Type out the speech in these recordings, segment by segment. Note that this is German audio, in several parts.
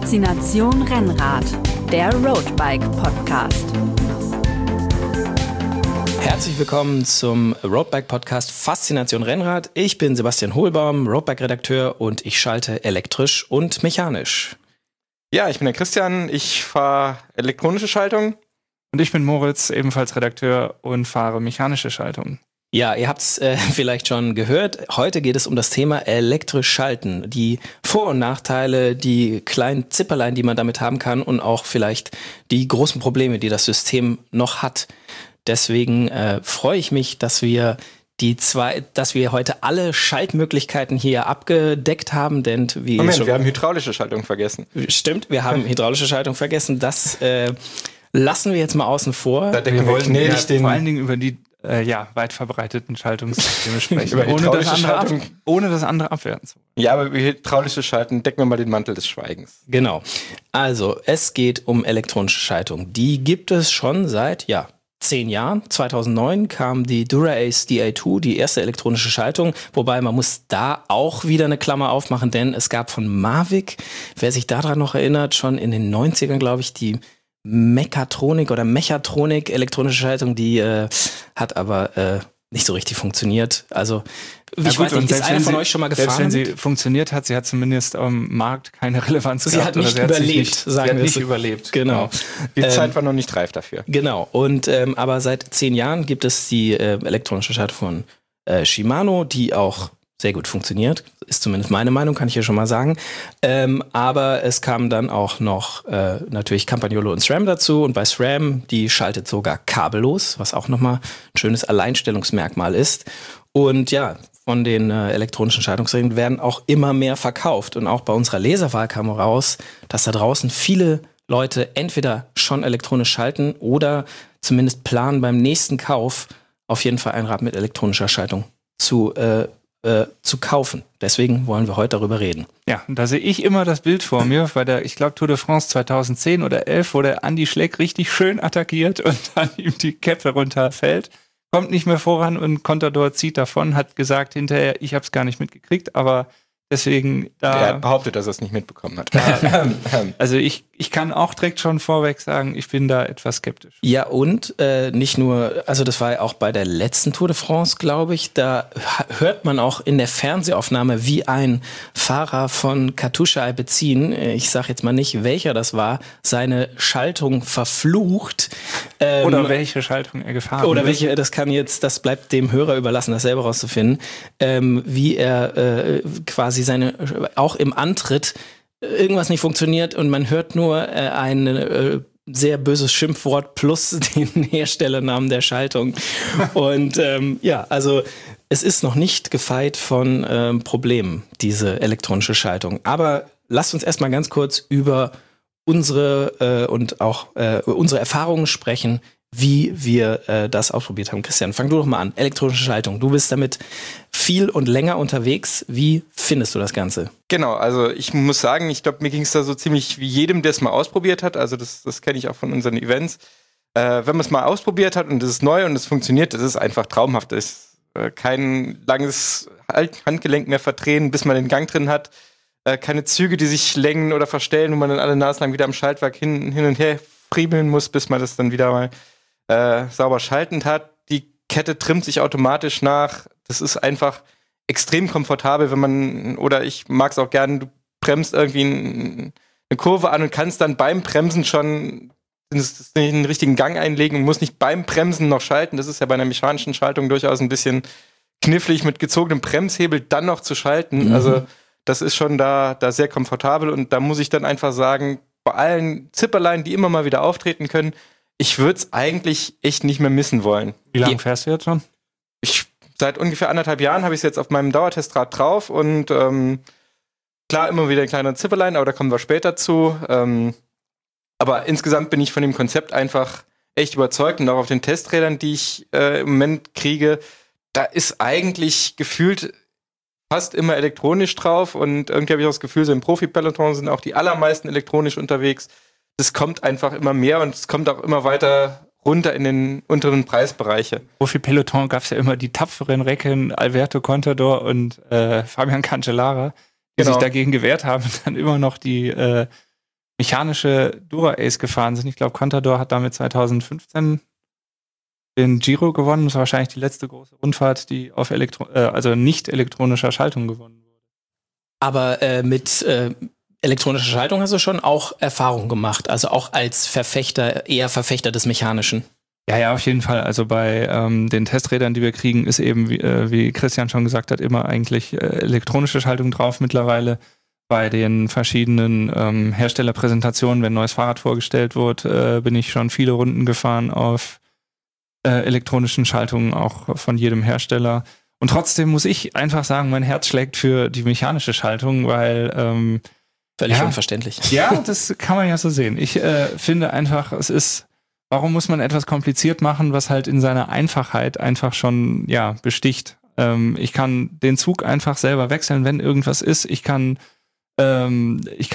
Faszination Rennrad, der Roadbike Podcast. Herzlich willkommen zum Roadbike Podcast Faszination Rennrad. Ich bin Sebastian Hohlbaum, Roadbike-Redakteur und ich schalte elektrisch und mechanisch. Ja, ich bin der Christian, ich fahre elektronische Schaltung. Und ich bin Moritz, ebenfalls Redakteur und fahre mechanische Schaltung. Ja, ihr habt es vielleicht schon gehört. Heute geht es um das Thema elektrisch schalten. Die Vor- und Nachteile, die kleinen Zipperlein, die man damit haben kann und auch vielleicht die großen Probleme, die das System noch hat. Deswegen freue ich mich, dass wir heute alle Schaltmöglichkeiten hier abgedeckt haben, denn wir haben hydraulische Schaltung vergessen. Stimmt, wir haben hydraulische Schaltung vergessen. Das lassen wir jetzt mal außen vor. Wir wollen vor allen Dingen über die weit verbreiteten Schaltungssysteme sprechen, ohne das andere abwerten zu wollen. Ja, aber über hydraulische Schalten decken wir mal den Mantel des Schweigens. Genau. Also, es geht um elektronische Schaltung. Die gibt es schon seit, 10 Jahren. 2009 kam die Dura-Ace DA2, die erste elektronische Schaltung. Wobei man muss da auch wieder eine Klammer aufmachen, denn es gab von Mavic, wer sich daran noch erinnert, schon in den 90ern, glaube ich, die Mechatronik elektronische Schaltung, die hat aber nicht so richtig funktioniert. Also, ich weiß nicht, ist einer von euch schon mal gefahren? Selbst wenn sie funktioniert hat, sie hat zumindest am Markt keine Relevanz gehabt. Sie hat nicht überlebt, sagen wir es. Überlebt. Genau. Die Zeit war noch nicht reif dafür. Genau. Und aber seit 10 Jahren gibt es die elektronische Schaltung von Shimano, die auch sehr gut funktioniert. Ist zumindest meine Meinung, kann ich ja schon mal sagen. Aber es kamen dann auch noch natürlich Campagnolo und SRAM dazu. Und bei SRAM, die schaltet sogar kabellos, was auch nochmal ein schönes Alleinstellungsmerkmal ist. Und ja, von den elektronischen Schaltungsregeln werden auch immer mehr verkauft. Und auch bei unserer Leserwahl kam raus, dass da draußen viele Leute entweder schon elektronisch schalten oder zumindest planen beim nächsten Kauf auf jeden Fall ein Rad mit elektronischer Schaltung zu kaufen. Deswegen wollen wir heute darüber reden. Ja, und da sehe ich immer das Bild vor mir, bei der, ich glaube, Tour de France 2010 oder 11, wo der Andi Schleck richtig schön attackiert und dann ihm die Käppe runterfällt, kommt nicht mehr voran und Contador zieht davon, hat gesagt hinterher, ich habe es gar nicht mitgekriegt, aber deswegen da... Er hat behauptet, dass er es nicht mitbekommen hat. Also ich kann auch direkt schon vorweg sagen, ich bin da etwas skeptisch. Ja, und nicht nur, also das war ja auch bei der letzten Tour de France, glaube ich, da hört man auch in der Fernsehaufnahme, wie ein Fahrer von Katusha Alpecin, ich sag jetzt mal nicht, welcher das war, seine Schaltung verflucht. Oder welche Schaltung er gefahren ist. Oder welche, das bleibt dem Hörer überlassen, das selber rauszufinden, wie er quasi auch im Antritt irgendwas nicht funktioniert und man hört nur ein sehr böses Schimpfwort plus den Herstellernamen der Schaltung. Und also es ist noch nicht gefeit von Problemen, diese elektronische Schaltung. Aber lasst uns erstmal ganz kurz über unsere unsere Erfahrungen sprechen, wie wir das ausprobiert haben. Christian, fang du doch mal an. Elektronische Schaltung. Du bist damit viel und länger unterwegs. Wie findest du das Ganze? Genau, also ich muss sagen, ich glaube, mir ging es da so ziemlich wie jedem, der es mal ausprobiert hat. Also das kenne ich auch von unseren Events. Wenn man es mal ausprobiert hat und es ist neu und es funktioniert, das ist einfach traumhaft. Es ist kein langes Handgelenk mehr verdrehen, bis man den Gang drin hat. Keine Züge, die sich längen oder verstellen, wo man dann alle Nase lang wieder am Schaltwerk hin und her friebeln muss, bis man das dann wieder mal sauber schaltend hat. Die Kette trimmt sich automatisch nach. Das ist einfach extrem komfortabel, ich mag es auch gerne, du bremst irgendwie eine Kurve an und kannst dann beim Bremsen schon den richtigen Gang einlegen und musst nicht beim Bremsen noch schalten. Das ist ja bei einer mechanischen Schaltung durchaus ein bisschen knifflig, mit gezogenem Bremshebel dann noch zu schalten. Mhm. Also das ist schon da sehr komfortabel und da muss ich dann einfach sagen, bei allen Zipperlein, die immer mal wieder auftreten können, ich würde es eigentlich echt nicht mehr missen wollen. Wie lange fährst du jetzt schon? Seit ungefähr 1,5 Jahren habe ich es jetzt auf meinem Dauertestrad drauf und klar, immer wieder ein kleiner Zipperlein, aber da kommen wir später zu. Aber insgesamt bin ich von dem Konzept einfach echt überzeugt und auch auf den Testrädern, die ich im Moment kriege, da ist eigentlich gefühlt fast immer elektronisch drauf und irgendwie habe ich auch das Gefühl, so im Profi-Peloton sind auch die allermeisten elektronisch unterwegs. Das kommt einfach immer mehr und es kommt auch immer weiter runter in den unteren Preisbereiche. Profi-Peloton gab es ja immer die tapferen Recken, Alberto Contador und Fabian Cancellara, die sich dagegen gewehrt haben und dann immer noch die mechanische Dura-Ace gefahren sind. Ich glaube, Contador hat damit 2015 den Giro gewonnen. Das war wahrscheinlich die letzte große Rundfahrt, die auf nicht elektronischer Schaltung gewonnen wurde. Aber mit elektronischer Schaltung hast du schon auch Erfahrung gemacht, also auch als eher Verfechter des Mechanischen. Ja, auf jeden Fall. Also bei den Testrädern, die wir kriegen, ist eben, wie Christian schon gesagt hat, immer eigentlich elektronische Schaltung drauf mittlerweile. Bei den verschiedenen Herstellerpräsentationen, wenn ein neues Fahrrad vorgestellt wurde, bin ich schon viele Runden gefahren auf elektronischen Schaltungen, auch von jedem Hersteller. Und trotzdem muss ich einfach sagen, mein Herz schlägt für die mechanische Schaltung, weil völlig unverständlich. Ja, das kann man ja so sehen. Ich finde einfach, warum muss man etwas kompliziert machen, was halt in seiner Einfachheit einfach schon besticht. Ich kann den Zug einfach selber wechseln, wenn irgendwas ist. Ich kann immer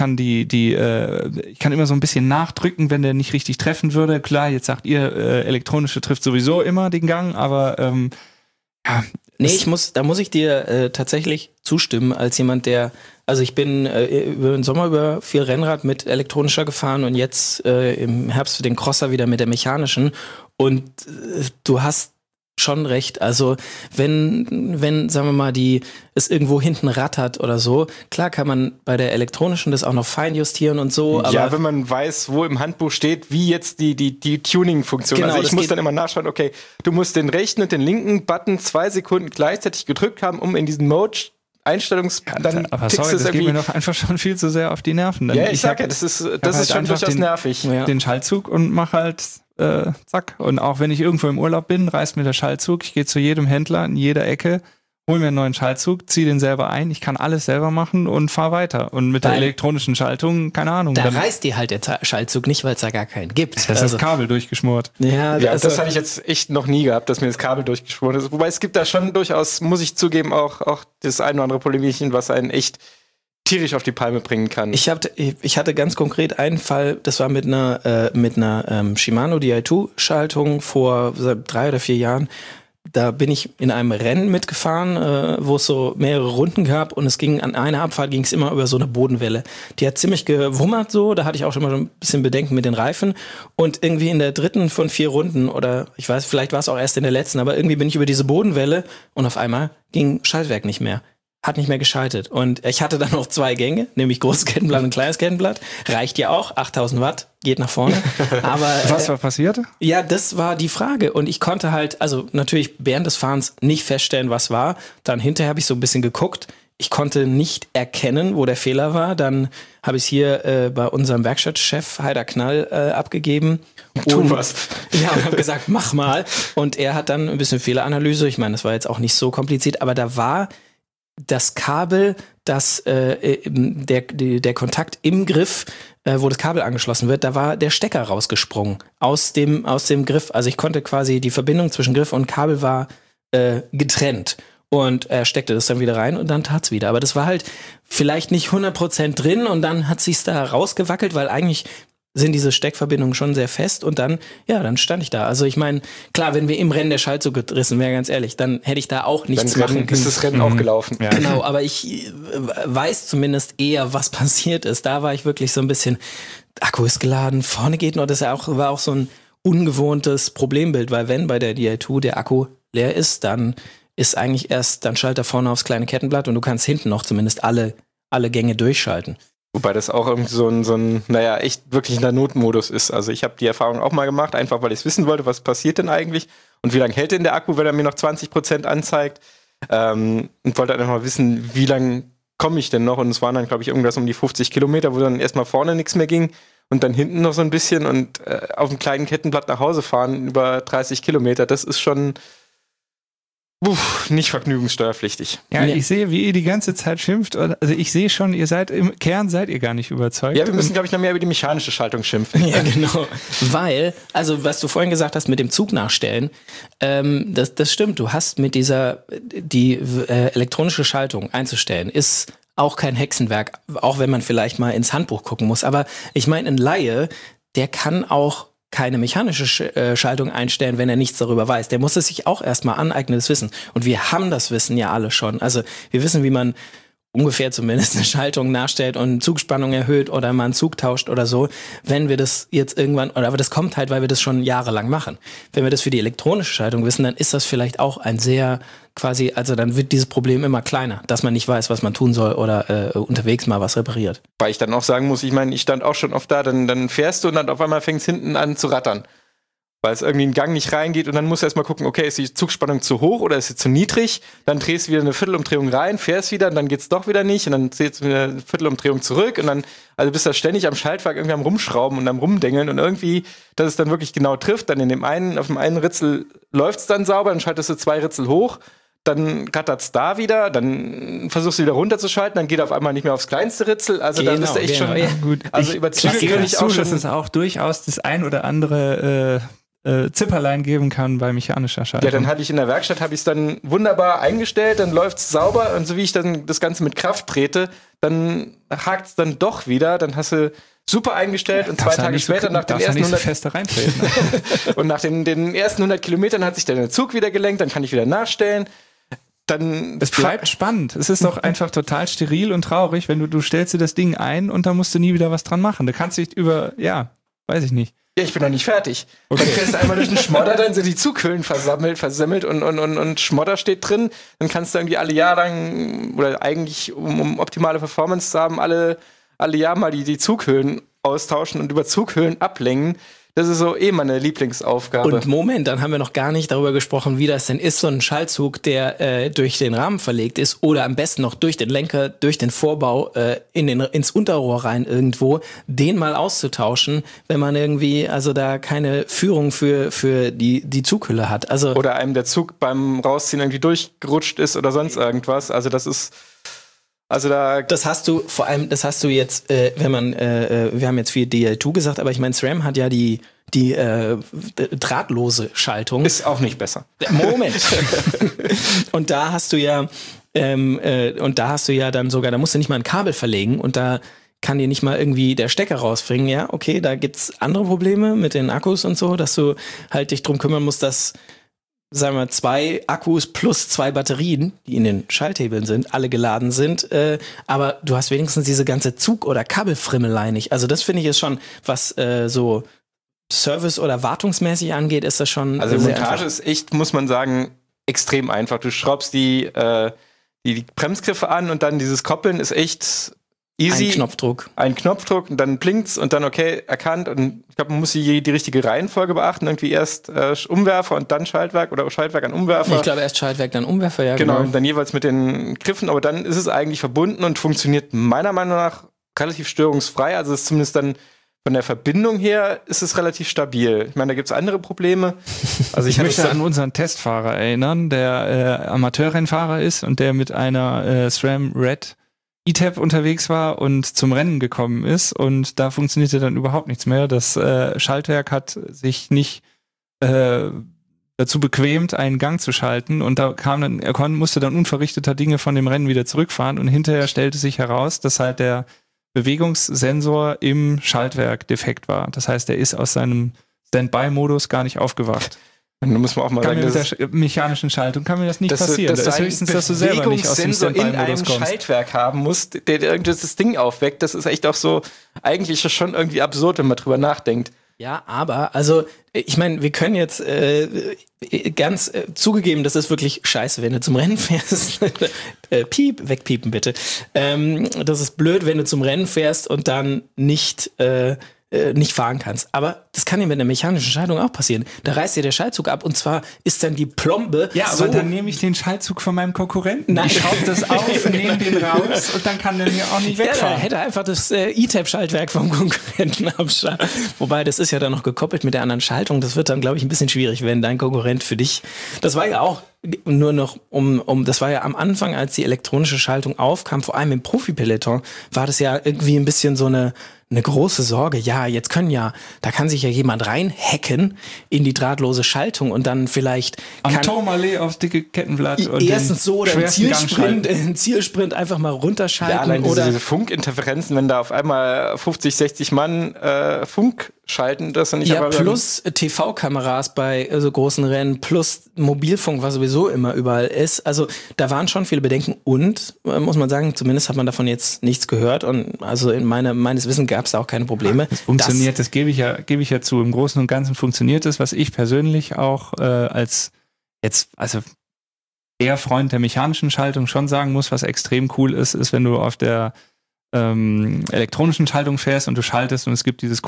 so ein bisschen nachdrücken, wenn der nicht richtig treffen würde. Klar, jetzt sagt ihr, elektronische trifft sowieso immer den Gang, aber nee, da muss ich dir tatsächlich zustimmen, als jemand, also ich bin über den Sommer über viel Rennrad mit elektronischer gefahren und jetzt im Herbst für den Crosser wieder mit der mechanischen. Und du hast schon recht. Also wenn sagen wir mal, es irgendwo hinten rattert oder so, klar kann man bei der elektronischen das auch noch fein justieren und so. Aber ja, wenn man weiß, wo im Handbuch steht, wie jetzt die Tuning-Funktion. Genau, also ich muss dann immer nachschauen, okay, du musst den rechten und den linken Button 2 Sekunden gleichzeitig gedrückt haben, um in diesen Mode aber sorry, das geht mir doch einfach schon viel zu sehr auf die Nerven. Ich sag ja, das ist schon durchaus nervig. Den Schaltzug und mach halt zack. Und auch wenn ich irgendwo im Urlaub bin, reißt mir der Schaltzug. Ich gehe zu jedem Händler in jeder Ecke, hol mir einen neuen Schaltzug, ziehe den selber ein. Ich kann alles selber machen und fahr weiter. Und mit der elektronischen Schaltung, keine Ahnung. Da reißt dir halt der Schaltzug nicht, weil es da gar keinen gibt. Das ist das Kabel durchgeschmort. Ja, das habe ich jetzt echt noch nie gehabt, dass mir das Kabel durchgeschmort ist. Wobei es gibt da schon durchaus, muss ich zugeben, auch das ein oder andere Polemikchen, was einen echt tierisch auf die Palme bringen kann. Ich hatte ganz konkret einen Fall, das war mit einer Shimano Di2-Schaltung vor 3 oder 4 Jahren. Da bin ich in einem Rennen mitgefahren, wo es so mehrere Runden gab und an einer Abfahrt ging es immer über so eine Bodenwelle. Die hat ziemlich gewummert so, da hatte ich auch schon mal so ein bisschen Bedenken mit den Reifen und irgendwie in der 3. von 4 Runden oder ich weiß, vielleicht war es auch erst in der letzten, aber irgendwie bin ich über diese Bodenwelle und auf einmal ging Schaltwerk nicht mehr. Hat nicht mehr geschaltet. Und ich hatte dann noch 2 Gänge, nämlich großes Kettenblatt und kleines Kettenblatt. Reicht ja auch, 8000 Watt, geht nach vorne. Aber was war passiert? Ja, das war die Frage. Und ich konnte halt, also natürlich während des Fahrens nicht feststellen, was war. Dann hinterher habe ich so ein bisschen geguckt. Ich konnte nicht erkennen, wo der Fehler war. Dann habe ich es hier bei unserem Werkstattchef Heider Knall abgegeben. Tu was. Ja, und habe gesagt, mach mal. Und er hat dann ein bisschen Fehleranalyse. Ich meine, das war jetzt auch nicht so kompliziert, aber da war das Kabel, der Kontakt im Griff, wo das Kabel angeschlossen wird, da war der Stecker rausgesprungen aus dem Griff. Also ich konnte quasi, die Verbindung zwischen Griff und Kabel war getrennt. Und er steckte das dann wieder rein und dann tat's wieder. Aber das war halt vielleicht nicht 100% drin und dann hat sich's da rausgewackelt, weil eigentlich sind diese Steckverbindungen schon sehr fest und dann stand ich da. Also ich meine, klar, wenn wir im Rennen der Schaltzug gerissen wäre, ganz ehrlich, dann hätte ich da auch nichts machen können. Ist das Rennen auch gelaufen. Ja. Genau, aber ich weiß zumindest eher, was passiert ist. Da war ich wirklich so ein bisschen, Akku ist geladen, vorne geht noch, das war auch so ein ungewohntes Problembild, weil wenn bei der Di2 der Akku leer ist, dann ist eigentlich erst, dann schaltet er vorne aufs kleine Kettenblatt und du kannst hinten noch zumindest alle Gänge durchschalten. Wobei das auch irgendwie so ein echt wirklich ein Notmodus ist. Also ich habe die Erfahrung auch mal gemacht, einfach weil ich wissen wollte, was passiert denn eigentlich und wie lange hält denn der Akku, wenn er mir noch 20% anzeigt. Und wollte einfach mal wissen, wie lange komme ich denn noch. Und es waren dann, glaube ich, irgendwas um die 50 Kilometer, wo dann erstmal vorne nichts mehr ging und dann hinten noch so ein bisschen und auf dem kleinen Kettenblatt nach Hause fahren über 30 Kilometer. Das ist schon nicht vergnügungssteuerpflichtig. Ja, ich sehe, wie ihr die ganze Zeit schimpft. Also ich sehe schon, im Kern seid ihr gar nicht überzeugt. Ja, wir müssen, glaube ich, noch mehr über die mechanische Schaltung schimpfen. Ja, genau. Weil, also was du vorhin gesagt hast mit dem Zug nachstellen, das stimmt. Du hast mit die elektronische Schaltung einzustellen, ist auch kein Hexenwerk, auch wenn man vielleicht mal ins Handbuch gucken muss. Aber ich meine, ein Laie, der kann auch keine mechanische Schaltung einstellen, wenn er nichts darüber weiß. Der muss es sich auch erstmal aneignen, das Wissen. Und wir haben das Wissen ja alle schon. Also wir wissen, wie man ungefähr zumindest eine Schaltung nachstellt und Zugspannung erhöht oder mal einen Zug tauscht oder so, wenn wir das jetzt irgendwann, aber das kommt halt, weil wir das schon jahrelang machen. Wenn wir das für die elektronische Schaltung wissen, dann ist das vielleicht auch ein sehr quasi, also dann wird dieses Problem immer kleiner, dass man nicht weiß, was man tun soll oder unterwegs mal was repariert. Weil ich dann auch sagen muss, ich meine, ich stand auch schon oft da, dann fährst du und dann auf einmal fängt es hinten an zu rattern. Weil es irgendwie in den Gang nicht reingeht und dann musst du erstmal gucken, okay, ist die Zugspannung zu hoch oder ist sie zu niedrig? Dann drehst du wieder eine Viertelumdrehung rein, fährst wieder und dann geht's doch wieder nicht und dann drehst du wieder eine Viertelumdrehung zurück und dann, also bist du ständig am Schaltwerk irgendwie am Rumschrauben und am Rumdengeln und irgendwie, dass es dann wirklich genau trifft, dann auf dem einen Ritzel läuft's dann sauber, dann schaltest du 2 Ritzel hoch, dann rattert's da wieder, dann versuchst du wieder runterzuschalten, dann geht auf einmal nicht mehr aufs kleinste Ritzel, also da bist du echt schon, ja, gut. also über Züge kann ich auch schon, dass es auch durchaus das ein oder andere Zipperlein geben kann bei mechanischer Schaltung. Ja, dann hatte ich in der Werkstatt, habe ich es dann wunderbar eingestellt, dann läuft es sauber und so wie ich dann das Ganze mit Kraft trete, dann hakt es dann doch wieder, dann hast du super eingestellt und 2 Tage später nach den ersten 100 fester reintreten. und nach den ersten 100 Kilometern hat sich dann der Zug wieder gelenkt, dann kann ich wieder nachstellen. Dann es bleibt spannend. Es ist doch einfach total steril und traurig, wenn du stellst dir das Ding ein und dann musst du nie wieder was dran machen. Du kannst dich weiß ich nicht. Ja, ich bin noch nicht fertig. Okay. Dann fährst du einmal durch den Schmodder, dann sind die Zughüllen versemmelt und Schmodder steht drin. Dann kannst du irgendwie alle Jahr lang, oder eigentlich, um optimale Performance zu haben, alle Jahr mal die Zughüllen austauschen und über Zughüllen ablenken. Das ist so meine Lieblingsaufgabe. Und Moment, dann haben wir noch gar nicht darüber gesprochen, wie das denn ist, so ein Schaltzug, der durch den Rahmen verlegt ist oder am besten noch durch den Lenker, durch den Vorbau ins Unterrohr rein irgendwo, den mal auszutauschen, wenn man irgendwie also da keine Führung für die Zughülle hat. Also oder einem der Zug beim Rausziehen irgendwie durchgerutscht ist oder sonst irgendwas. Also das ist das hast du jetzt, wenn man, wir haben jetzt viel DL2 gesagt, aber ich meine, SRAM hat ja die drahtlose Schaltung. Ist auch nicht besser. Moment. Und da hast du ja dann sogar, da musst du nicht mal ein Kabel verlegen und da kann dir nicht mal irgendwie der Stecker rausbringen. Ja, okay, da gibt's andere Probleme mit den Akkus und so, dass du halt dich drum kümmern musst, dass sagen wir 2 Akkus plus 2 Batterien, die in den Schalthebeln sind, alle geladen sind, aber du hast wenigstens diese ganze Zug- oder Kabelfrimmelei nicht. Also das finde ich ist schon, was so Service- oder wartungsmäßig angeht, ist das schon also sehr Montage einfach. ist echt, muss man sagen, extrem einfach. Du schraubst die Bremsgriffe an und dann dieses Koppeln ist echt easy. Ein Knopfdruck und dann blinkt's und dann okay, erkannt und ich glaube, man muss die richtige Reihenfolge beachten. Irgendwie erst Umwerfer und dann Schaltwerk oder Schaltwerk an Umwerfer. Ich glaube erst Schaltwerk, dann Umwerfer, ja genau. Und dann jeweils mit den Griffen, aber dann ist es eigentlich verbunden und funktioniert meiner Meinung nach relativ störungsfrei. Also es ist zumindest dann von der Verbindung her ist es relativ stabil. Ich meine, da gibt's andere Probleme. Also ich möchte an unseren Testfahrer erinnern, der Amateurrennfahrer ist und der mit einer SRAM Red E-Tab unterwegs war und zum Rennen gekommen ist und da funktionierte dann überhaupt nichts mehr. Das Schaltwerk hat sich nicht dazu bequemt, einen Gang zu schalten und da musste dann unverrichteter Dinge von dem Rennen wieder zurückfahren und hinterher stellte sich heraus, dass halt der Bewegungssensor im Schaltwerk defekt war. Das heißt, er ist aus seinem Standby-Modus gar nicht aufgewacht. Da muss man auch mal sagen, mit der mechanischen Schaltung kann mir das nicht passieren. Das ist höchstens, dass du selber nicht aus dem Standby-Modus kommst. In einem Schaltwerk haben musst, der irgendwas das Ding aufweckt. Das ist echt auch so, eigentlich ist das schon irgendwie absurd, wenn man drüber nachdenkt. Ja, aber, also, ich meine, wir können jetzt ganz zugegeben, das ist wirklich scheiße, wenn du zum Rennen fährst. Piep, wegpiepen bitte. Das ist blöd, wenn du zum Rennen fährst und dann nicht fahren kannst. Aber das kann ja mit einer mechanischen Schaltung auch passieren. Da reißt dir der Schaltzug ab und zwar ist dann die Plombe. Ja, so, aber dann nehme ich den Schaltzug von meinem Konkurrenten. Nein. Ich schraube das auf, nehme den raus und dann kann der mir auch nicht wegfahren. Ja, hätte einfach das E-Tab-Schaltwerk vom Konkurrenten abschalten. Wobei, das ist ja dann noch gekoppelt mit der anderen Schaltung. Das wird dann, glaube ich, ein bisschen schwierig, wenn dein Konkurrent für dich. Das war ja auch nur noch das war ja am Anfang, als die elektronische Schaltung aufkam, vor allem im Profi-Peloton, war das ja irgendwie ein bisschen so eine eine große Sorge. Ja, da kann sich ja jemand reinhacken in die drahtlose Schaltung und dann vielleicht Tourmalet aufs dicke Kettenblatt und erstens so oder ein Zielsprint einfach mal runterschalten. Ja, allein oder diese Funkinterferenzen, wenn da auf einmal 50, 60 Mann Funk schalten, das nicht. Ja, plus TV-Kameras bei so großen Rennen, plus Mobilfunk, was sowieso immer überall ist. Also da waren schon viele Bedenken und, muss man sagen, zumindest hat man davon jetzt nichts gehört und also meines Wissens gab es da auch keine Probleme. Das funktioniert, das gebe ich ja zu. Im Großen und Ganzen funktioniert es, was ich persönlich auch als eher Freund der mechanischen Schaltung schon sagen muss, was extrem cool ist, wenn du auf der elektronischen Schaltung fährst und du schaltest und es gibt dieses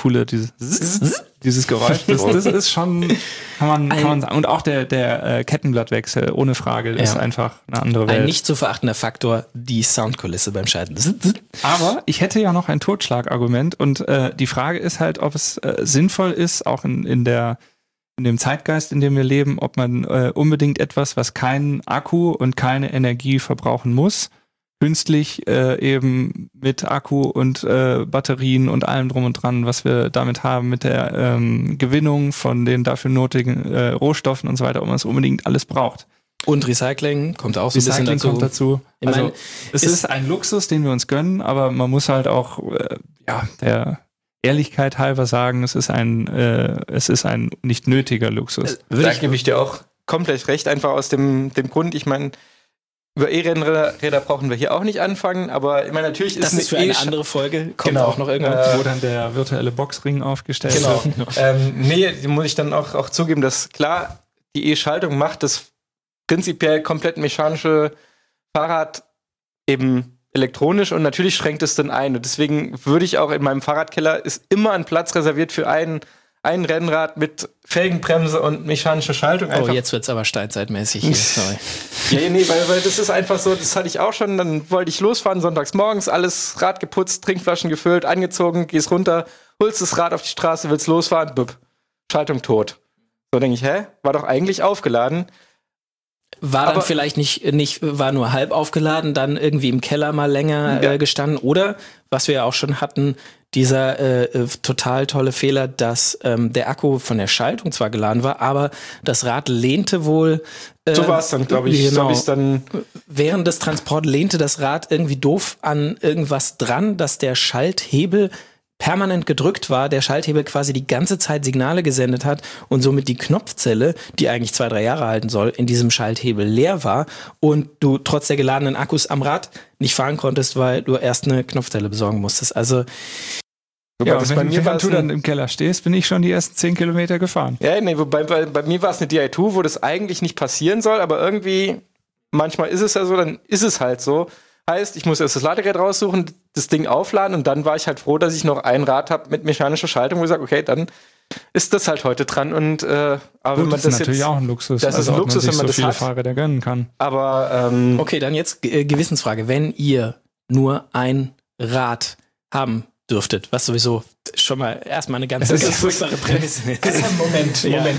Geräusch. Das ist schon, kann man sagen. Und auch der Kettenblattwechsel, ohne Frage, ist einfach eine andere Welt. Ein nicht zu verachtender Faktor, die Soundkulisse beim Schalten. Aber ich hätte ja noch ein Totschlagargument und die Frage ist halt, ob es sinnvoll ist, auch in dem Zeitgeist, in dem wir leben, ob man unbedingt etwas, was keinen Akku und keine Energie verbrauchen muss, künstlich eben mit Akku und Batterien und allem drum und dran, was wir damit haben, mit der Gewinnung von den dafür nötigen Rohstoffen und so weiter, ob man es unbedingt alles braucht. Und Recycling kommt auch so ein bisschen dazu. Kommt dazu. Also es ist ein Luxus, den wir uns gönnen, aber man muss halt auch der Ehrlichkeit halber sagen, es ist ein nicht nötiger Luxus. Da gebe ich dir auch komplett recht, einfach aus dem Grund, ich meine, über E-Rennräder brauchen wir hier auch nicht anfangen, aber ich meine, natürlich ist das für eine andere Folge, kommt auch noch irgendwann. Wo dann der virtuelle Boxring aufgestellt wird. Die muss ich dann auch zugeben, dass klar, die E-Schaltung macht das prinzipiell komplett mechanische Fahrrad eben elektronisch und natürlich schränkt es dann ein. Und deswegen würde ich auch in meinem Fahrradkeller ist immer ein Platz reserviert für ein Rennrad mit Felgenbremse und mechanischer Schaltung. Einfach. Oh, jetzt wird's aber steinzeitmäßig hier. Sorry. Ja, nee, weil das ist einfach so, das hatte ich auch schon, dann wollte ich losfahren, sonntags morgens, alles Rad geputzt, Trinkflaschen gefüllt, angezogen, gehst runter, holst das Rad auf die Straße, willst losfahren, bup, Schaltung tot. So denke ich, war doch eigentlich aufgeladen. War dann vielleicht war nur halb aufgeladen, dann irgendwie im Keller mal länger gestanden. Oder, was wir ja auch schon hatten, dieser total tolle Fehler, dass der Akku von der Schaltung zwar geladen war, aber das Rad lehnte wohl. So war es dann, glaube ich. Genau. So während des Transports lehnte das Rad irgendwie doof an irgendwas dran, dass der Schalthebel permanent gedrückt war, der Schalthebel quasi die ganze Zeit Signale gesendet hat und somit die Knopfzelle, die eigentlich 2-3 Jahre halten soll, in diesem Schalthebel leer war und du trotz der geladenen Akkus am Rad nicht fahren konntest, weil du erst eine Knopfzelle besorgen musstest. Also wenn du dann im Keller stehst, bin ich schon die ersten 10 Kilometer gefahren. Ja, nee, wobei bei mir war es eine Di2, wo das eigentlich nicht passieren soll, aber irgendwie, manchmal ist es ja so, dann ist es halt so. Heißt, ich muss erst das Ladegerät raussuchen, das Ding aufladen und dann war ich halt froh, dass ich noch ein Rad habe mit mechanischer Schaltung, wo ich sage, okay, dann ist das halt heute dran. Und aber wenn man das ist natürlich auch ein Luxus. Das ist ein Luxus, wenn man so das viele hat. Fahrräder gönnen kann. Aber okay, dann jetzt Gewissensfrage. Wenn ihr nur ein Rad haben dürftet, was sowieso schon mal erstmal eine ganz furchtbare Prämisse ist. Moment.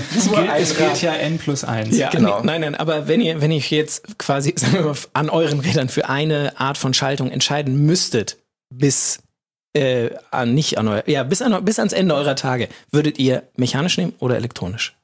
Es geht ja N+1. Ja, genau. Nein, aber wenn ihr jetzt quasi, sagen wir mal, an euren Rädern für eine Art von Schaltung entscheiden müsstet, bis ans Ende eurer Tage, würdet ihr mechanisch nehmen oder elektronisch?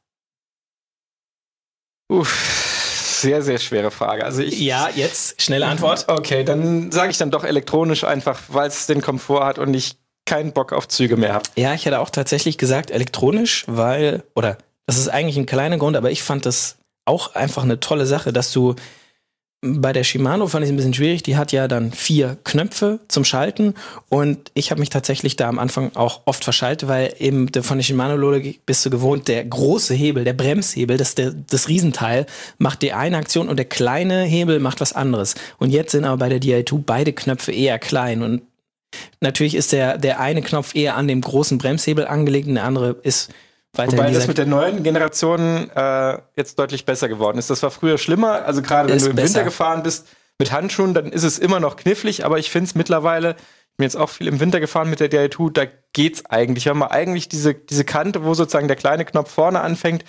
Sehr, sehr schwere Frage. Also jetzt schnelle Antwort. Okay, dann sage ich dann doch elektronisch einfach, weil es den Komfort hat und ich keinen Bock auf Züge mehr habe. Ja, ich hätte auch tatsächlich gesagt elektronisch, das ist eigentlich ein kleiner Grund, aber ich fand das auch einfach eine tolle Sache, dass du bei der Shimano fand ich es ein bisschen schwierig, die hat ja dann 4 Knöpfe zum Schalten und ich habe mich tatsächlich da am Anfang auch oft verschaltet, weil eben von der Shimano-Logik bist du gewohnt, der große Hebel, der Bremshebel, das Riesenteil macht die eine Aktion und der kleine Hebel macht was anderes. Und jetzt sind aber bei der Di2 beide Knöpfe eher klein und natürlich ist der eine Knopf eher an dem großen Bremshebel angelegt und der andere ist weiter. Wobei das mit der neuen Generation jetzt deutlich besser geworden ist. Das war früher schlimmer. Also gerade wenn du im Winter gefahren bist mit Handschuhen, dann ist es immer noch knifflig. Aber ich finde es mittlerweile, ich bin jetzt auch viel im Winter gefahren mit der Di2, da geht's eigentlich. Wir haben eigentlich diese Kante, wo sozusagen der kleine Knopf vorne anfängt,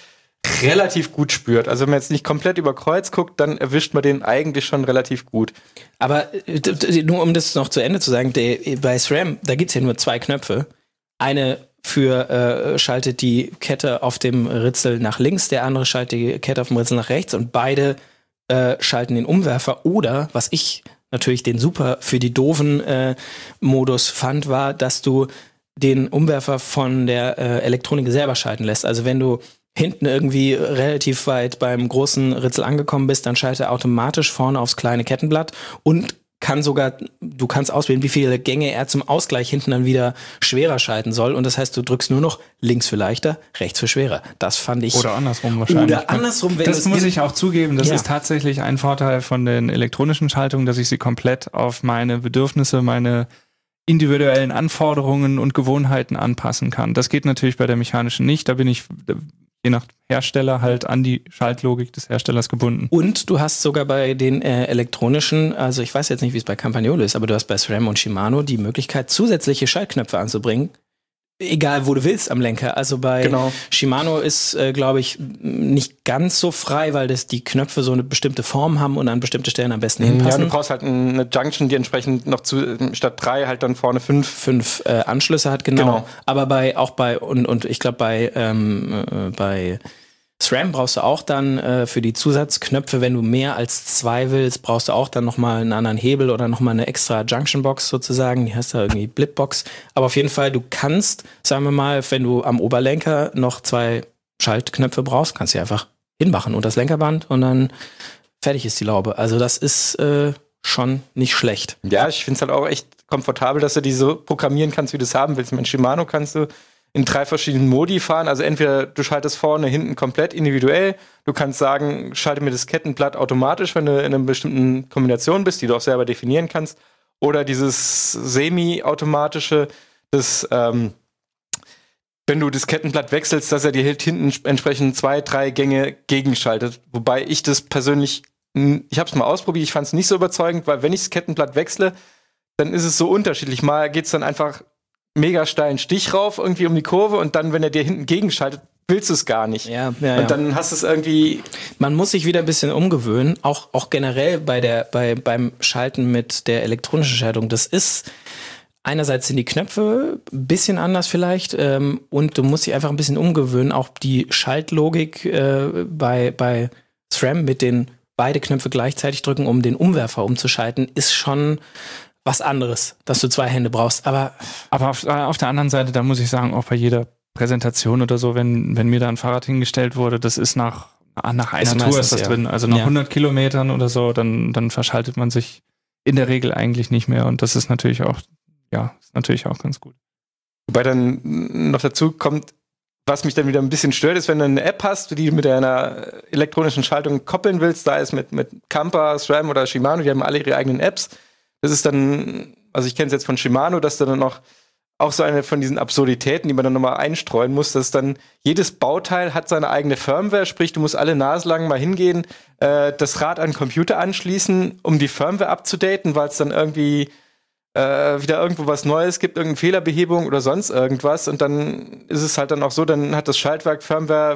relativ gut spürt. Also wenn man jetzt nicht komplett über Kreuz guckt, dann erwischt man den eigentlich schon relativ gut. Aber nur um das noch zu Ende zu sagen, bei SRAM, da gibt es ja nur 2 Knöpfe. Eine für schaltet die Kette auf dem Ritzel nach links, der andere schaltet die Kette auf dem Ritzel nach rechts und beide schalten den Umwerfer. Oder, was ich natürlich den super für die doofen Modus fand, war, dass du den Umwerfer von der Elektronik selber schalten lässt. Also wenn du hinten irgendwie relativ weit beim großen Ritzel angekommen bist, dann schaltet er automatisch vorne aufs kleine Kettenblatt und du kannst auswählen, wie viele Gänge er zum Ausgleich hinten dann wieder schwerer schalten soll. Und das heißt, du drückst nur noch links für leichter, rechts für schwerer. Das fand ich. Oder andersrum wahrscheinlich. Oder andersrum, wenn das muss ich auch zugeben. Das Ja. ist tatsächlich ein Vorteil von den elektronischen Schaltungen, dass ich sie komplett auf meine Bedürfnisse, meine individuellen Anforderungen und Gewohnheiten anpassen kann. Das geht natürlich bei der mechanischen nicht. Da bin ich je nach Hersteller halt an die Schaltlogik des Herstellers gebunden. Und du hast sogar bei den elektronischen, also ich weiß jetzt nicht, wie es bei Campagnolo ist, aber du hast bei SRAM und Shimano die Möglichkeit, zusätzliche Schaltknöpfe anzubringen. Egal, wo du willst am Lenker. Also bei Shimano ist, glaube ich, nicht ganz so frei, weil die Knöpfe so eine bestimmte Form haben und an bestimmte Stellen am besten hinpassen. Ja, du brauchst halt eine Junction, die entsprechend noch statt 3 halt dann vorne 5 Anschlüsse hat, genau. Aber ich glaube bei SRAM brauchst du auch dann für die Zusatzknöpfe, wenn du mehr als 2 willst, brauchst du auch dann nochmal einen anderen Hebel oder nochmal eine extra Junction-Box sozusagen. Die heißt da irgendwie Blipbox. Aber auf jeden Fall, du kannst, sagen wir mal, wenn du am Oberlenker noch 2 Schaltknöpfe brauchst, kannst du einfach hinmachen und das Lenkerband und dann fertig ist die Laube. Also das ist schon nicht schlecht. Ja, ich finde es halt auch echt komfortabel, dass du die so programmieren kannst, wie du es haben willst. Mit Shimano kannst du in 3 verschiedenen Modi fahren. Also entweder du schaltest vorne, hinten komplett individuell. Du kannst sagen, schalte mir das Kettenblatt automatisch, wenn du in einer bestimmten Kombination bist, die du auch selber definieren kannst. Oder dieses semi-automatische, das, wenn du das Kettenblatt wechselst, dass er dir hinten entsprechend 2, 3 Gänge gegenschaltet. Wobei ich das persönlich, ich habe es mal ausprobiert, ich fand es nicht so überzeugend, weil wenn ich das Kettenblatt wechsle, dann ist es so unterschiedlich. Mal geht es dann einfach mega steilen Stich rauf, irgendwie um die Kurve und dann, wenn er dir hinten gegenschaltet, willst du es gar nicht. Ja, und dann hast du es irgendwie. Man muss sich wieder ein bisschen umgewöhnen, auch generell beim Schalten mit der elektronischen Schaltung. Das ist, einerseits sind die Knöpfe ein bisschen anders vielleicht und du musst dich einfach ein bisschen umgewöhnen. Auch die Schaltlogik bei SRAM mit den beide Knöpfe gleichzeitig drücken, um den Umwerfer umzuschalten, ist schon was anderes, dass du 2 Hände brauchst. Aber auf der anderen Seite, da muss ich sagen, auch bei jeder Präsentation oder so, wenn mir da ein Fahrrad hingestellt wurde, das ist nach einer Tour ist das drin. Also nach 100 Kilometern oder so, dann verschaltet man sich in der Regel eigentlich nicht mehr. Und das ist natürlich auch ganz gut. Wobei dann noch dazu kommt, was mich dann wieder ein bisschen stört, ist, wenn du eine App hast, die du mit einer elektronischen Schaltung koppeln willst, da ist mit Kampa, SRAM oder Shimano, die haben alle ihre eigenen Apps. Das ist dann, also ich kenne es jetzt von Shimano, dass du dann noch auch so eine von diesen Absurditäten, die man dann nochmal einstreuen muss, dass dann jedes Bauteil hat seine eigene Firmware, sprich, du musst alle naslang mal hingehen, das Rad an den Computer anschließen, um die Firmware abzudaten, weil es dann irgendwie wieder irgendwo was Neues gibt, irgendeine Fehlerbehebung oder sonst irgendwas und dann ist es halt dann auch so, dann hat das Schaltwerk Firmware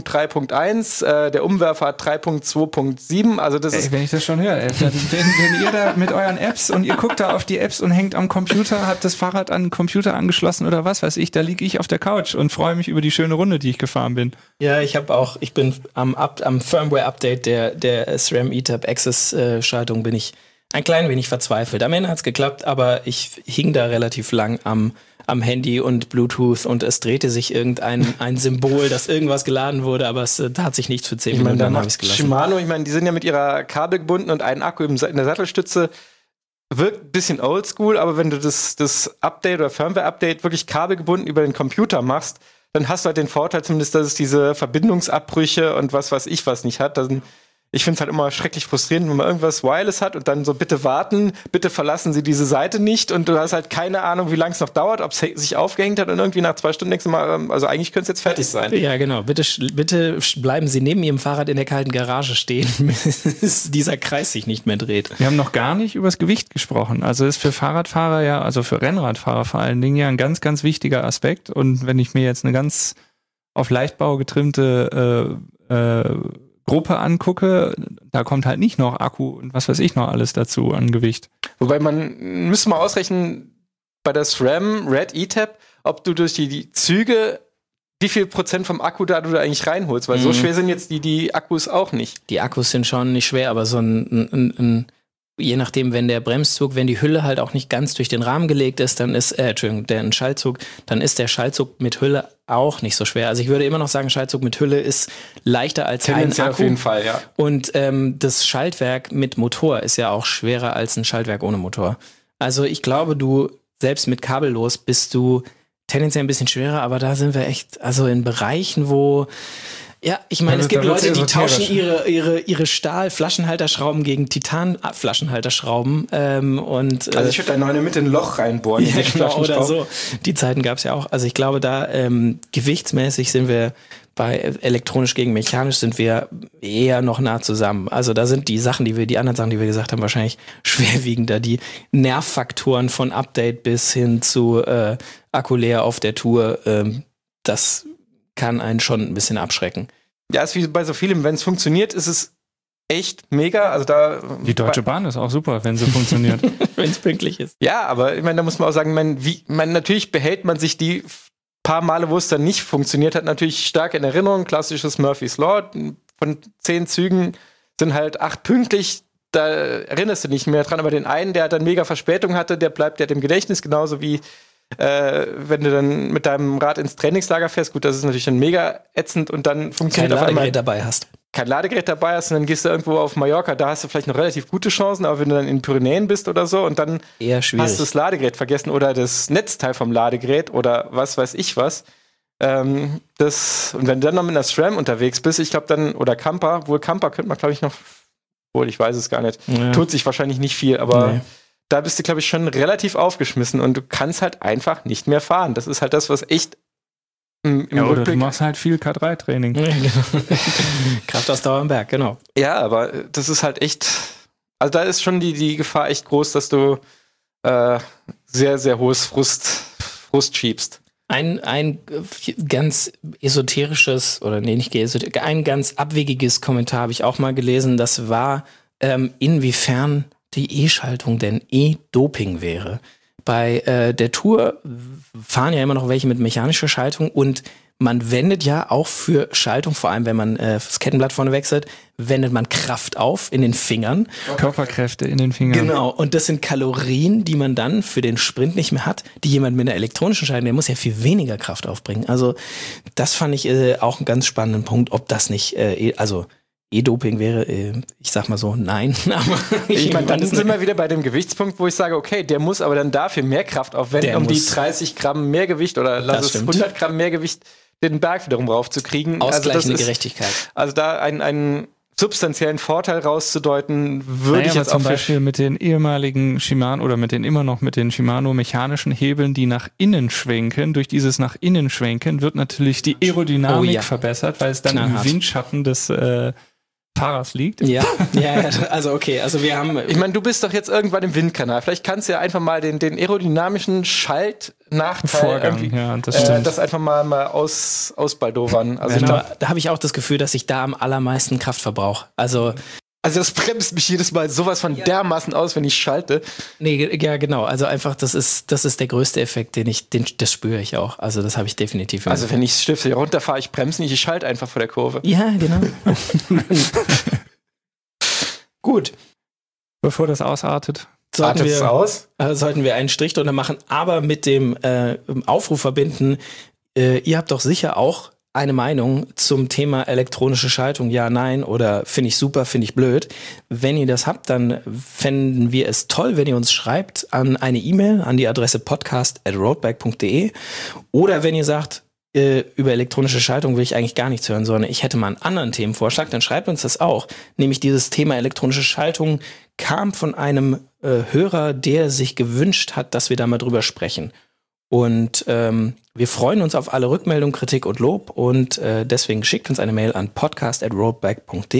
4.3.1, der Umwerfer hat 3.2.7, also das ist... Wenn ich das schon höre, wenn ihr da mit euren Apps und ihr guckt da auf die Apps und hängt am Computer, habt das Fahrrad an den Computer angeschlossen oder was weiß ich, da liege ich auf der Couch und freue mich über die schöne Runde, die ich gefahren bin. Ja, ich bin am Firmware-Update der SRAM ETAP Access Schaltung bin ich ein klein wenig verzweifelt. Am Ende hat's geklappt, aber ich hing da relativ lang am Handy und Bluetooth und es drehte sich ein Symbol, dass irgendwas geladen wurde, aber es tat sich nichts für 10 Minuten, dann habe ich es gelassen. Shimano, ich meine, die sind ja mit ihrer Kabel gebunden und einen Akku in der Sattelstütze. Wirkt ein bisschen oldschool, aber wenn du das Update oder Firmware-Update wirklich kabelgebunden über den Computer machst, dann hast du halt den Vorteil zumindest, dass es diese Verbindungsabbrüche und was weiß ich was nicht hat. Ich finde es halt immer schrecklich frustrierend, wenn man irgendwas Wireless hat und dann so, bitte warten, bitte verlassen Sie diese Seite nicht und du hast halt keine Ahnung, wie lange es noch dauert, ob es sich aufgehängt hat und irgendwie nach 2 Stunden denkst du mal, also eigentlich könnte es jetzt fertig sein. Ja, genau. Bitte bleiben Sie neben Ihrem Fahrrad in der kalten Garage stehen, bis dieser Kreis sich nicht mehr dreht. Wir haben noch gar nicht über das Gewicht gesprochen. Also ist für Fahrradfahrer ja, also für Rennradfahrer vor allen Dingen ja ein ganz, ganz wichtiger Aspekt und wenn ich mir jetzt eine ganz auf Leichtbau getrimmte Gruppe angucke, da kommt halt nicht noch Akku und was weiß ich noch alles dazu an Gewicht. Wobei müsste mal ausrechnen, bei der SRAM Red ETAP, ob du durch die Züge wie viel Prozent vom Akku da du eigentlich reinholst, weil so schwer sind jetzt die Akkus auch nicht. Die Akkus sind schon nicht schwer, aber so ein je nachdem, wenn der Bremszug, wenn die Hülle halt auch nicht ganz durch den Rahmen gelegt ist, dann ist, ein Schaltzug, dann ist der Schaltzug mit Hülle auch nicht so schwer. Also ich würde immer noch sagen, Schaltzug mit Hülle ist leichter als ein Akku. Auf jeden Fall, ja. Und das Schaltwerk mit Motor ist ja auch schwerer als ein Schaltwerk ohne Motor. Also ich glaube, du, selbst mit kabellos, bist du tendenziell ein bisschen schwerer, aber da sind wir echt, also in Bereichen, wo ja, ich meine, es gibt Leute, die tauschen ihre Stahl-Flaschenhalterschrauben gegen Titan-Flaschenhalterschrauben. Also ich würde da noch in der Mitte ein Loch reinbohren. Ja, genau, oder so. Die Zeiten gab es ja auch. Also ich glaube, da gewichtsmäßig sind wir bei elektronisch gegen mechanisch sind wir eher noch nah zusammen. Also da sind die anderen Sachen, die wir gesagt haben, wahrscheinlich schwerwiegender. Die Nervfaktoren von Update bis hin zu Akku leer auf der Tour, das kann einen schon ein bisschen abschrecken. Ja, ist wie bei so vielem, wenn es funktioniert, ist es echt mega. Also die Deutsche Bahn ist auch super, wenn sie funktioniert. Wenn es pünktlich ist. Ja, aber ich meine, da muss man auch sagen, natürlich behält man sich die paar Male, wo es dann nicht funktioniert hat, natürlich stark in Erinnerung. Klassisches Murphy's Law. Von 10 Zügen sind halt 8 pünktlich. Da erinnerst du nicht mehr dran. Aber den einen, der dann mega Verspätung hatte, der bleibt ja im Gedächtnis, genauso wie wenn du dann mit deinem Rad ins Trainingslager fährst. Gut, das ist natürlich dann mega ätzend und dann funktioniert kein Ladegerät dabei hast. Kein Ladegerät dabei hast und dann gehst du irgendwo auf Mallorca, da hast du vielleicht noch relativ gute Chancen, aber wenn du dann in den Pyrenäen bist oder so und dann hast du das Ladegerät vergessen oder das Netzteil vom Ladegerät oder was weiß ich was. Und wenn du dann noch mit einer SRAM unterwegs bist, ich glaube dann, oder Camper könnte man glaube ich noch, ich weiß es gar nicht, tut sich wahrscheinlich nicht viel, aber da bist du, glaube ich, schon relativ aufgeschmissen und du kannst halt einfach nicht mehr fahren. Das ist halt das, was echt im oder Rückblick... du machst halt viel K3-Training. Ja, genau. Kraftausdauer am Berg, genau. Ja, aber das ist halt echt... Also da ist schon die Gefahr echt groß, dass du sehr, sehr hohes Frust schiebst. Ein ganz esoterisches, oder nee, nicht esoterisch, ein ganz abwegiges Kommentar habe ich auch mal gelesen. Das war, inwiefern die E-Schaltung denn E-Doping wäre. Bei der Tour fahren ja immer noch welche mit mechanischer Schaltung und man wendet ja auch für Schaltung, vor allem wenn man das Kettenblatt vorne wechselt, wendet man Kraft auf in den Fingern. Körperkräfte in den Fingern. Genau, und das sind Kalorien, die man dann für den Sprint nicht mehr hat, die jemand mit einer elektronischen Schaltung, der muss ja viel weniger Kraft aufbringen. Also das fand ich auch einen ganz spannenden Punkt, ob das nicht, E-Doping wäre, ich sag mal so, nein. Aber ich meine, dann sind wir wieder bei dem Gewichtspunkt, wo ich sage, okay, der muss aber dann dafür mehr Kraft aufwenden, um die 30 Gramm mehr Gewicht oder lass es 100 Gramm mehr Gewicht den Berg wiederum raufzukriegen. Ausgleichende Gerechtigkeit. Also da einen substanziellen Vorteil rauszudeuten, würde ich jetzt zum Beispiel mit den ehemaligen Shimano oder mit den Shimano mechanischen Hebeln, die nach innen schwenken. Durch dieses nach innen schwenken wird natürlich die Aerodynamik verbessert, weil es dann im Windschatten des Fahrers liegt. Ja, also okay, also wir haben... Ich meine, du bist doch jetzt irgendwann im Windkanal. Vielleicht kannst du ja einfach mal den aerodynamischen Schaltnachteil das einfach mal ausbaldowern. Also genau, da habe ich auch das Gefühl, dass ich da am allermeisten Kraft verbrauche. Also das bremst mich jedes Mal sowas von dermaßen aus, wenn ich schalte. Nee, ja, genau. Also einfach, das ist der größte Effekt, das spüre ich auch. Also das habe ich definitiv. Also wenn ich Stifte runterfahre, ich bremse nicht, ich schalte einfach vor der Kurve. Ja, genau. Gut. Bevor das ausartet. Sollten wir einen Strich drunter machen, aber mit dem Aufruf verbinden, ihr habt doch sicher auch eine Meinung zum Thema elektronische Schaltung, ja, nein, oder finde ich super, finde ich blöd. Wenn ihr das habt, dann fänden wir es toll, wenn ihr uns schreibt an eine E-Mail an die Adresse podcast@roadbike.de oder wenn ihr sagt, über elektronische Schaltung will ich eigentlich gar nichts hören, sondern ich hätte mal einen anderen Themenvorschlag, dann schreibt uns das auch. Nämlich dieses Thema elektronische Schaltung kam von einem Hörer, der sich gewünscht hat, dass wir da mal drüber sprechen. Und wir freuen uns auf alle Rückmeldungen, Kritik und Lob und deswegen schickt uns eine Mail an podcast@roadbike.de.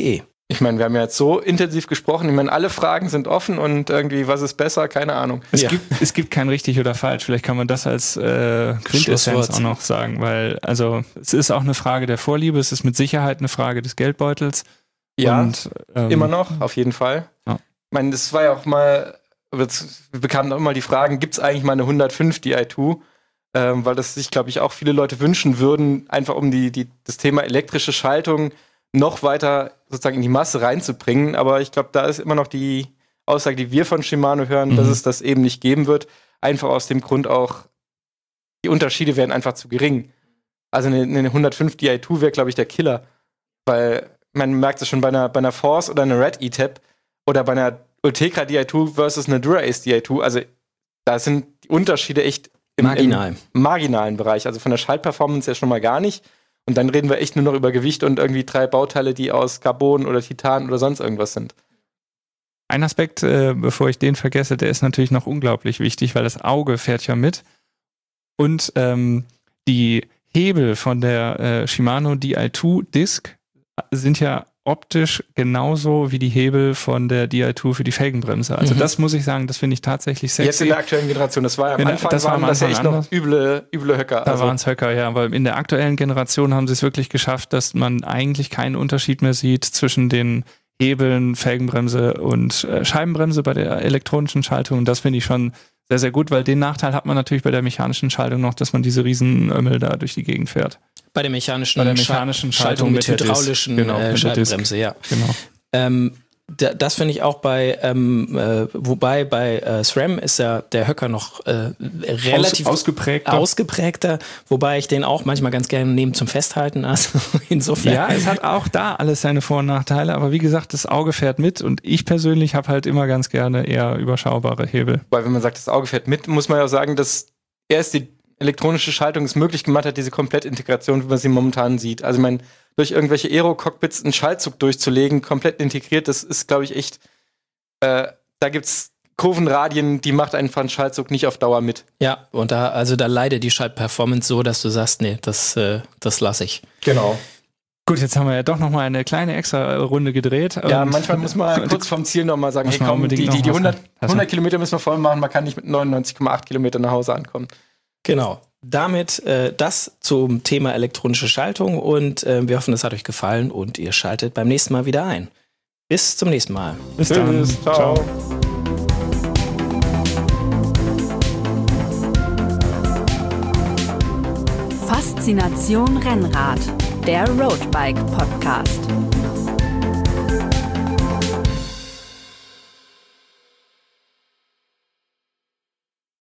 Ich meine, wir haben ja jetzt so intensiv gesprochen. Ich meine, alle Fragen sind offen und irgendwie, was ist besser? Keine Ahnung. Es gibt kein richtig oder falsch. Vielleicht kann man das als Quintessenz auch noch sagen, weil also es ist auch eine Frage der Vorliebe. Es ist mit Sicherheit eine Frage des Geldbeutels. Ja, und, immer noch, auf jeden Fall. Ja. Ich meine, das war ja auch mal, wir bekamen auch immer die Fragen, gibt es eigentlich mal eine 105 Di2? Weil das sich, glaube ich, auch viele Leute wünschen würden, einfach um das Thema elektrische Schaltung noch weiter sozusagen in die Masse reinzubringen. Aber ich glaube, da ist immer noch die Aussage, die wir von Shimano hören, dass es das eben nicht geben wird. Einfach aus dem Grund auch, die Unterschiede wären einfach zu gering. Also eine 105 Di2 wäre, glaube ich, der Killer. Weil man merkt es schon bei einer Force oder einer Red E-Tab oder bei einer Ultegra Di2 versus einer Dura-Ace Di2. Also da sind die Unterschiede echt im marginalen Bereich. Also von der Schaltperformance ja schon mal gar nicht. Und dann reden wir echt nur noch über Gewicht und irgendwie 3 Bauteile, die aus Carbon oder Titan oder sonst irgendwas sind. Ein Aspekt, bevor ich den vergesse, der ist natürlich noch unglaublich wichtig, weil das Auge fährt ja mit. Und die Hebel von der Shimano Di2 Disc sind ja optisch genauso wie die Hebel von der Di2 für die Felgenbremse. Also das muss ich sagen, das finde ich tatsächlich sexy. Jetzt in der aktuellen Generation, das war ja am Anfang, das ja echt noch üble Höcker. Da waren es Höcker, ja, aber in der aktuellen Generation haben sie es wirklich geschafft, dass man eigentlich keinen Unterschied mehr sieht zwischen den Hebeln, Felgenbremse und Scheibenbremse bei der elektronischen Schaltung. Und das finde ich schon sehr, sehr gut, weil den Nachteil hat man natürlich bei der mechanischen Schaltung noch, dass man diese riesen Ömmel da durch die Gegend fährt. Bei der mechanischen Schaltung mit hydraulischen Scheibenbremse, ja. Genau. Das finde ich auch wobei bei SRAM ist ja der Höcker noch relativ ausgeprägter, wobei ich den auch manchmal ganz gerne nehme zum Festhalten. Also insofern. Ja, es hat auch da alles seine Vor- und Nachteile, aber wie gesagt, das Auge fährt mit und ich persönlich habe halt immer ganz gerne eher überschaubare Hebel. Weil wenn man sagt, das Auge fährt mit, muss man ja auch sagen, dass erst die elektronische Schaltung es möglich gemacht hat, diese Komplettintegration, wie man sie momentan sieht. Also ich meine, durch irgendwelche Aero-Cockpits einen Schaltzug durchzulegen, komplett integriert, das ist, glaube ich, echt, da gibt's Kurvenradien, die macht einfach einen Schaltzug nicht auf Dauer mit. Ja, und da leidet die Schaltperformance so, dass du sagst, nee, das lasse ich. Genau. Gut, jetzt haben wir ja doch nochmal eine kleine extra Runde gedreht. Ja, manchmal muss man kurz vom Ziel nochmal sagen, hey komm, die 100 Kilometer müssen wir voll machen, man kann nicht mit 99,8 Kilometer nach Hause ankommen. Genau. Damit das zum Thema elektronische Schaltung und wir hoffen, es hat euch gefallen und ihr schaltet beim nächsten Mal wieder ein. Bis zum nächsten Mal. Bis dann. Ciao. Faszination Rennrad, der Roadbike Podcast.